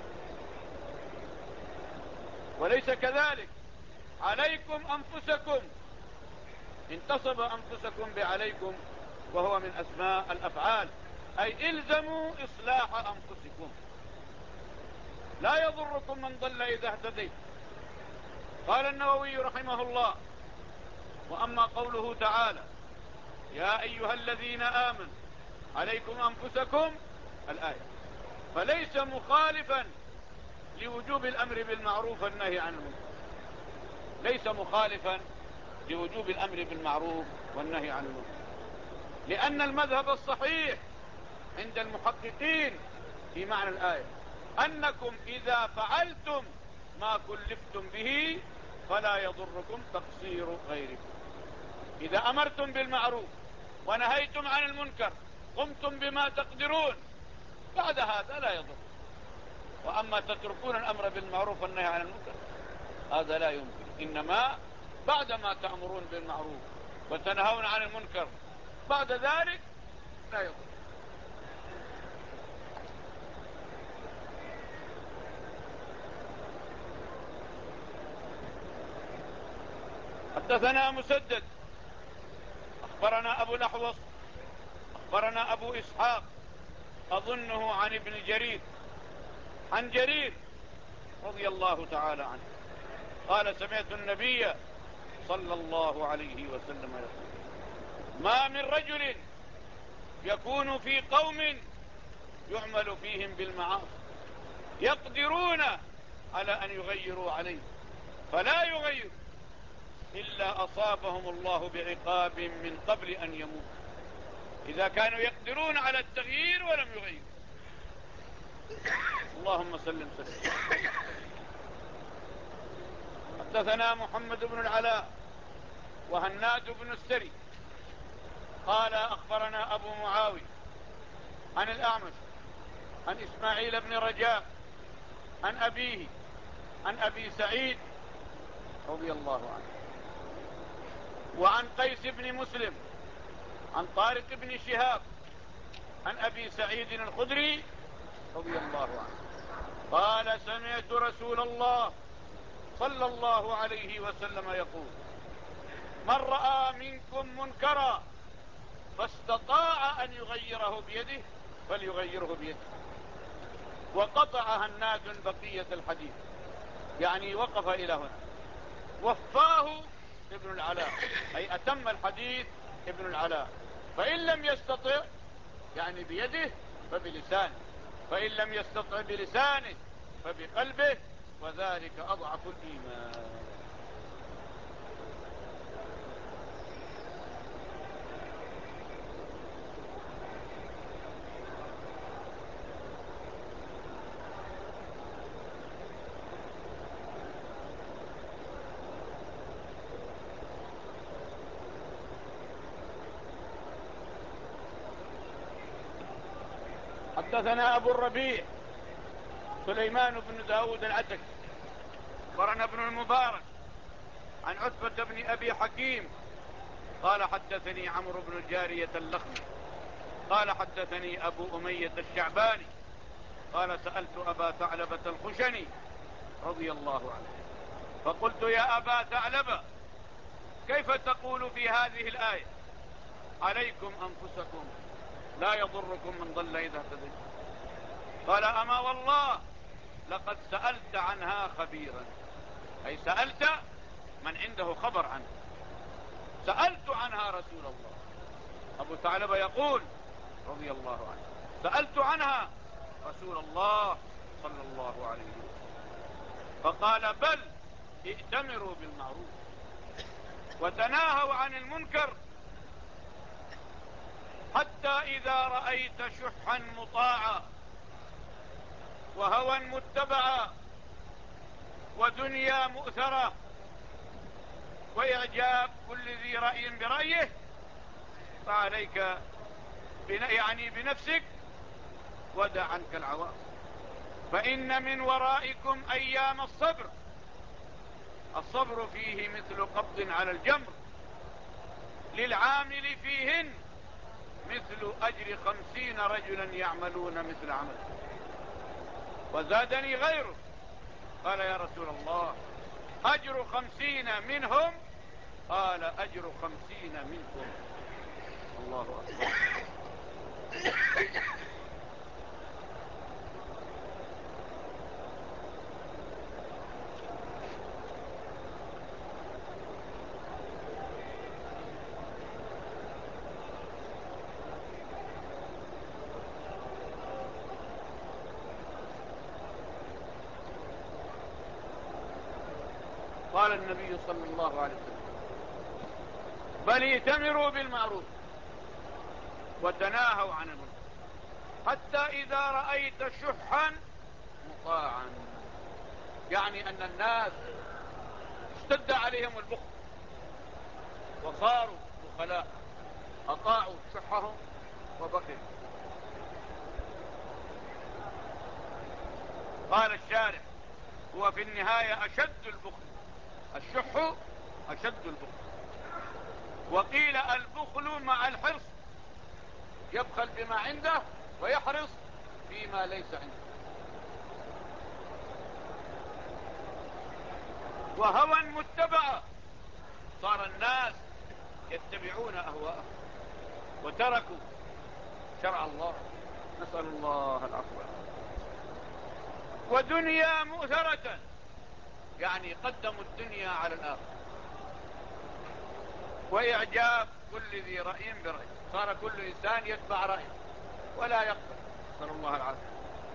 وليس كذلك. عليكم أنفسكم، انتصب أنفسكم بعليكم وهو من أسماء الأفعال، أي إلزموا إصلاح أنفسكم لا يضركم من ضل إذا اهتديت. قال النووي رحمه الله: وأما قوله تعالى: يا أيها الذين آمنوا عليكم أنفسكم، الآية، فليس مخالفا لوجوب الأمر بالمعروف والنهي عن المنكر، ليس مخالفا لوجوب الأمر بالمعروف والنهي عن المنكر، لأن المذهب الصحيح عند المحققين في معنى الآية أنكم إذا فعلتم ما كلفتم به فلا يضركم تقصير غيركم. إذا أمرتم بالمعروف ونهيتم عن المنكر قمتم بما تقدرون، بعد هذا لا يضر. وأما تتركون الأمر بالمعروف والنهي عن المنكر هذا لا يمكن، إنما بعدما تأمرون بالمعروف وتنهون عن المنكر بعد ذلك لا يضر. حدثنا مسدد أخبرنا أبو الأحوص أخبرنا أبو إسحاق أظنه عن ابن جرير عن جرير رضي الله تعالى عنه قال: سمعت النبي صلى الله عليه وسلم يقول: ما من رجل يكون في قوم يعمل فيهم بالمعاصي يقدرون على أن يغيروا عليه فلا يغيروا إلا أصابهم الله بعقاب من قبل أن يموت، إذا كانوا يقدرون على التغيير ولم يغيروا. اللهم سلم سلم. حدثنا محمد بن العلاء وهناد بن السري قال: أخبرنا أبو معاوية عن الأعمش عن إسماعيل بن رجاء عن أبيه عن أبي سعيد رضي الله عنه. وعن قيس بن مسلم عن طارق بن شهاب عن أبي سعيد الخدري رضي الله عنه قال سمعت رسول الله صلى الله عليه وسلم يقول من رأى منكم منكرا فاستطاع أن يغيره بيده فليغيره بيده. وقطع هناد بقية الحديث، يعني وقف إلى هنا. وفاه ابن العلاء، أي أتم الحديث ابن العلاء. فإن لم يستطع يعني بيده فبلسانه، فإن لم يستطع بلسانه فبقلبه، وذلك أضعف الإيمان. حدثنا أبو الربيع سليمان بن داود العتكي أخبرنا ابن المبارك عن عتبة بن أبي حكيم قال حدثني عمرو بن الجارية اللخمي قال حدثني أبو أمية الشعباني قال سألت أبا ثعلبة الخشني رضي الله عنه فقلت يا أبا ثعلبة كيف تقول في هذه الآية عليكم أنفسكم لا يضركم من ضل إذا اهتديتم؟ قال أما والله لقد سألت عنها خبيرا، أي سألت من عنده خبر عنها. سألت عنها رسول الله. أبو ثعلبة يقول رضي الله عنه سألت عنها رسول الله صلى الله عليه وسلم فقال بل ائتمروا بالمعروف وتناهوا عن المنكر حتى إذا رأيت شحا مطاعا وهوى متبعا ودنيا مؤثرة وإعجاب كل ذي رأي برأيه فعليك يعني بنفسك ودع عنك العوام، فإن من ورائكم أيام الصبر. الصبر فيه مثل قبض على الجمر للعامل فيهن مثل أجر خمسين رجلا يعملون مثل عمل. وزادني غيره قال يا رسول الله أجر خمسين منهم قال أجر خمسين منكم. الله أكبر. قال النبي صلى الله عليه وسلم بل ائتمروا بالمعروف وتناهوا عن المنكر حتى إذا رأيت شحا مطاعا، يعني أن الناس اشتد عليهم البخل وصاروا بخلاء أطاعوا شحهم وبخلوا. قال الشارع هو في النهاية أشد البخل، الشح أشد البخل. وقيل البخل مع الحرص، يبخل بما عنده ويحرص فيما ليس عنده. وهوى متبع، صار الناس يتبعون أهواءهم وتركوا شرع الله، نسأل الله العفو. ودنيا مؤثرة، يعني قدموا الدنيا على الآخرة. وإعجاب كل ذي رأي برأي، صار كل إنسان يتبع رأيه ولا يقبل، نسأل الله العافية.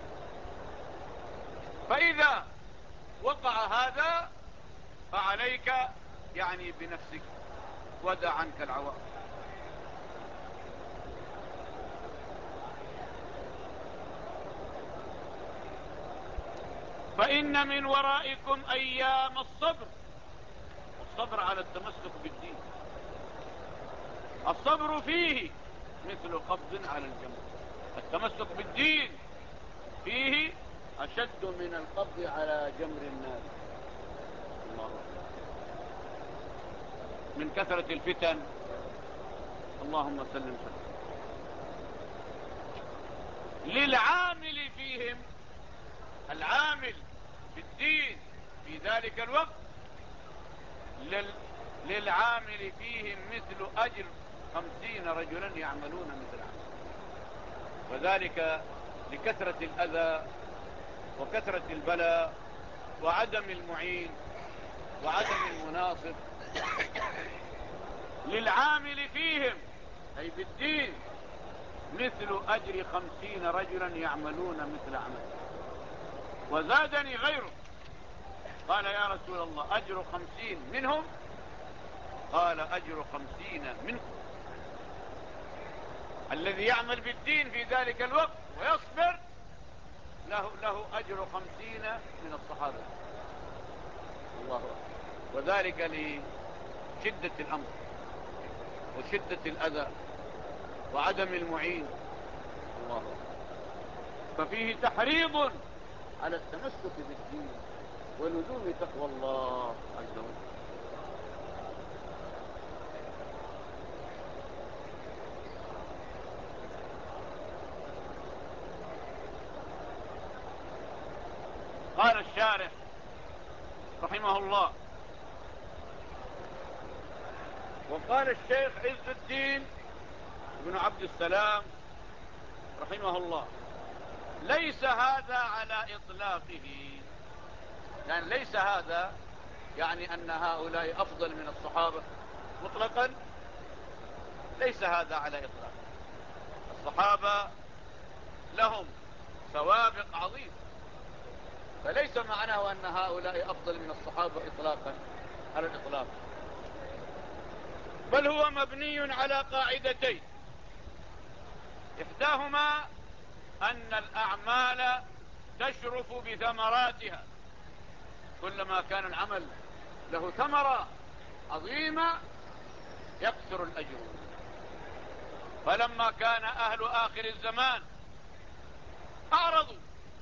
فإذا وقع هذا فعليك يعني بنفسك ودع عنك العوام. فإن من ورائكم أيام الصبر، الصبر على التمسك بالدين. الصبر فيه مثل قبض على الجمر، التمسك بالدين فيه أشد من القبض على جمر الناس. الله أكبر. من كثرة الفتن. اللهم سلم سلم. للعامل فيهم، العامل في الدين في ذلك الوقت، لل... للعامل فيهم مثل أجر خمسين رجلا يعملون مثل عمل، وذلك لكثرة الأذى وكثرة البلاء وعدم المعين وعدم المناصر. للعامل فيهم أي بالدين مثل أجر خمسين رجلا يعملون مثل عمل. وزادني غيره قال يا رسول الله أجر خمسين منهم؟ قال أجر خمسين منكم. الذي يعمل بالدين في ذلك الوقت ويصبر له, له أجر خمسين من الصحابة. الله أكبر. وذلك لشدة الأمر وشدة الأذى وعدم المعين. الله أكبر. ففيه تحريض على التمسك بالدين ولزوم تقوى الله عز وجل. قال الشارح رحمه الله: وقال الشيخ عز الدين ابن عبد السلام رحمه الله: ليس هذا على إطلاقه، يعني ليس هذا يعني أن هؤلاء أفضل من الصحابة مطلقا، ليس هذا على إطلاق. الصحابة لهم سوابق عظيمة، فليس معناه أن هؤلاء أفضل من الصحابة إطلاقا على الإطلاق، بل هو مبني على قاعدتين: إحداهما أن الأعمال تشرف بثمراتها، كلما كان العمل له ثمرة عظيمة يكثر الأجر. فلما كان أهل آخر الزمان أعرضوا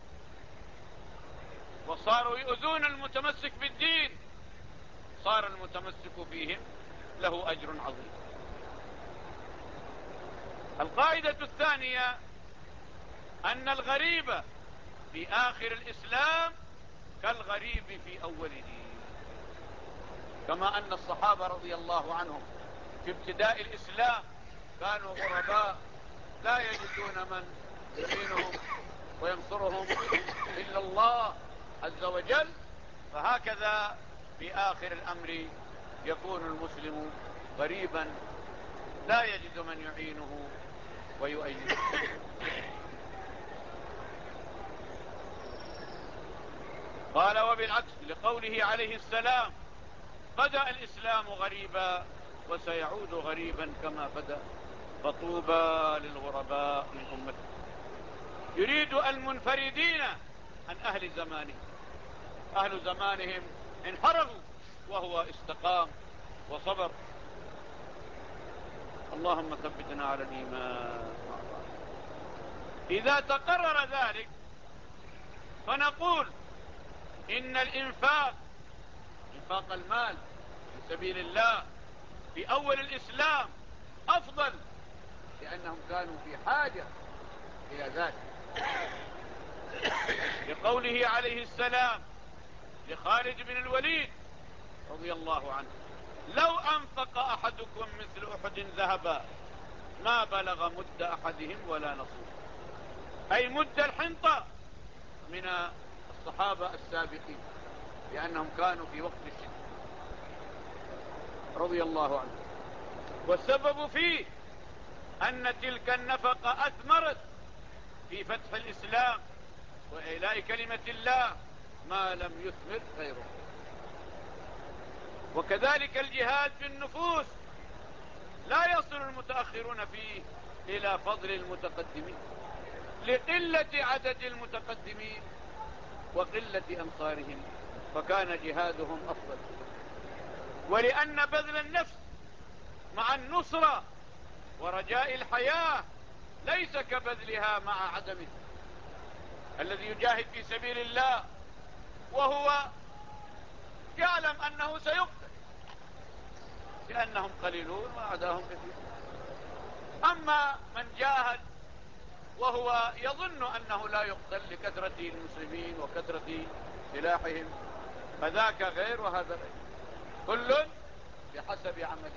وصاروا يؤذون المتمسك بالدين، صار المتمسك فيهم له أجر عظيم. القاعدة الثانية أن الغريب في آخر الإسلام كالغريب في أوله، كما أن الصحابة رضي الله عنهم في ابتداء الإسلام كانوا غرباء لا يجدون من يعينهم وينصرهم إلا الله عز وجل، فهكذا في آخر الأمر يكون المسلم غريبا لا يجد من يعينه ويؤيده. قال: وبالعكس لقوله عليه السلام: بدأ الإسلام غريبا وسيعود غريبا كما بدأ، فطوبى للغرباء من أمته. يريد المنفردين عن أهل زمانهم، أهل زمانهم انحرفوا وهو استقام وصبر. اللهم ثبتنا على الإيمان. إذا تقرر ذلك فنقول إن الإنفاق، إنفاق المال في سبيل الله في أول الإسلام أفضل، لأنهم كانوا في حاجة إلى ذلك، لقوله عليه السلام لخالد بن الوليد رضي الله عنه: لو أنفق أحدكم مثل أحد ذهبا ما بلغ مد أحدهم ولا نصيب، أي مد الحنطة من الصحابة السابقين، لأنهم كانوا في وقت الشدة رضي الله عنه. والسبب فيه أن تلك النفقة أثمرت في فتح الإسلام وإعلاء كلمة الله ما لم يثمر غيره. وكذلك الجهاد بالنفوس لا يصل المتأخرون فيه إلى فضل المتقدمين لقلة عدد المتقدمين وقلة أنصارهم، فكان جهادهم أفضل. ولأن بذل النفس مع النصرة ورجاء الحياة ليس كبذلها مع عدمه. الذي يجاهد في سبيل الله وهو يعلم أنه سيقتل لأنهم قليلون وأعداهم كثير. أما من جاهد وهو يظن أنه لا يقتل لكثرة المسلمين وكثرة سلاحهم فذاك غير وهذا غير، كل بحسب عمله.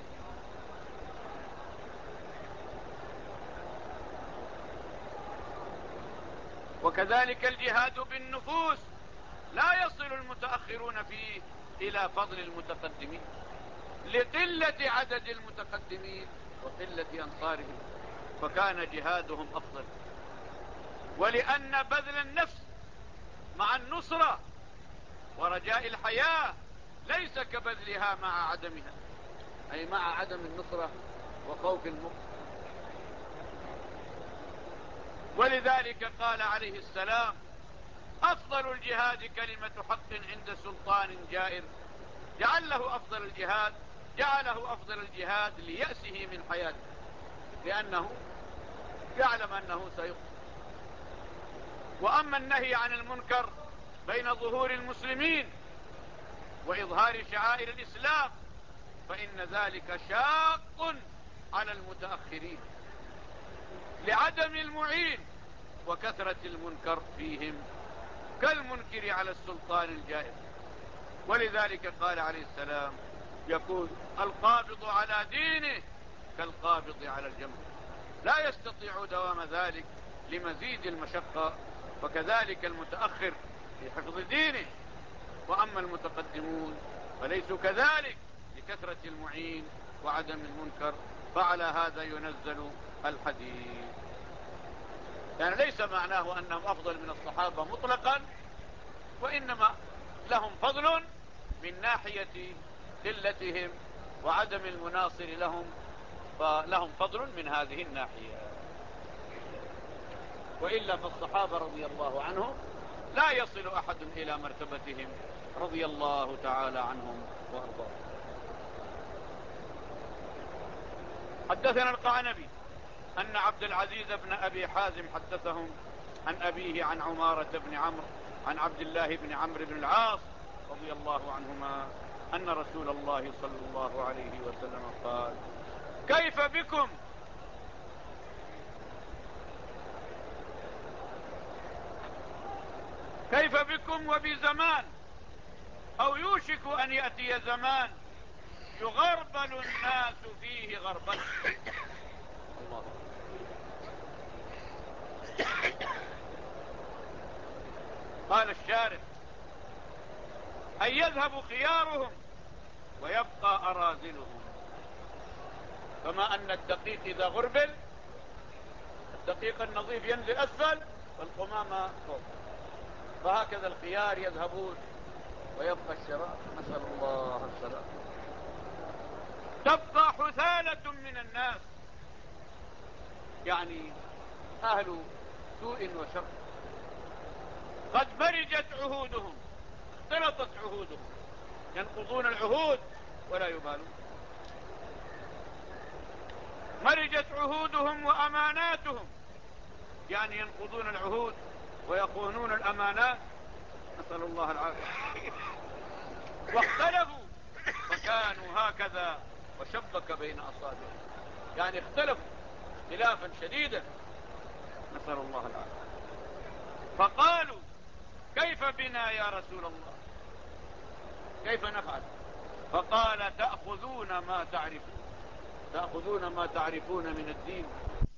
وكذلك الجهاد بالنفوس لا يصل المتأخرون فيه إلى فضل المتقدمين لقلة عدد المتقدمين وقلة أنصارهم، فكان جهادهم أفضل. ولأن بذل النفس مع النصرة ورجاء الحياة ليس كبذلها مع عدمها، أي مع عدم النصرة وخوف الموت. ولذلك قال عليه السلام: أفضل الجهاد كلمة حق عند سلطان جائر. جعل له أفضل الجهاد، جعله أفضل الجهاد ليأسه من حياته، لأنه يعلم أنه سيقتل. وأما النهي عن المنكر بين ظهور المسلمين وإظهار شعائر الإسلام فإن ذلك شاق على المتأخرين لعدم المعين وكثرة المنكر فيهم كالمنكر على السلطان الجائر. ولذلك قال عليه السلام: يقول القابض على دينه كالقابض على الجمر، لا يستطيع دوام ذلك لمزيد المشقة. وكذلك المتأخر في حفظ دينه، وأما المتقدمون فليسوا كذلك لكثرة المعين وعدم المنكر. فعلى هذا ينزل الحديث. يعني ليس معناه أنهم أفضل من الصحابة مطلقا، وإنما لهم فضل من ناحية قلتهم وعدم المناصر لهم، فلهم فضل من هذه الناحية. وإلا فالصحابة رضي الله عنهم لا يصل أحد إلى مرتبتهم رضي الله تعالى عنهم وأرضاهم. حدثنا القعنبي أن عبد العزيز بن أبي حازم حدثهم عن أبيه عن عمارة بن عمرو عن عبد الله بن عمرو بن العاص رضي الله عنهما أن رسول الله صلى الله عليه وسلم قال: كيف بكم كيف بكم وبزمان أو يوشك أن يأتي زمان يغربل الناس فيه غربل. الله. قال الشارع: أن يذهب خيارهم ويبقى أراذلهم. كما أن الدقيق إذا غربل الدقيق النظيف ينزل أسفل والقمامة فوق، فهكذا الخيار يذهبون ويبقى الشراب. نسأل الله السلام. تبقى حثالة من الناس، يعني أهل سوء وشر، قد برجت عهودهم، اختلطت عهودهم، ينقضون العهود ولا يبالون. مرجت عهودهم وأماناتهم، يعني ينقضون العهود ويخونون الأمانات، نسأل الله العافية. واختلفوا فكانوا هكذا وشبك بين أصابعهم، يعني اختلفوا اختلافا شديدا، نسأل الله العافية. فقالوا: كيف بنا يا رسول الله، كيف نفعل؟ فقال: تأخذون ما تعرفون، تأخذون ما تعرفون من الدين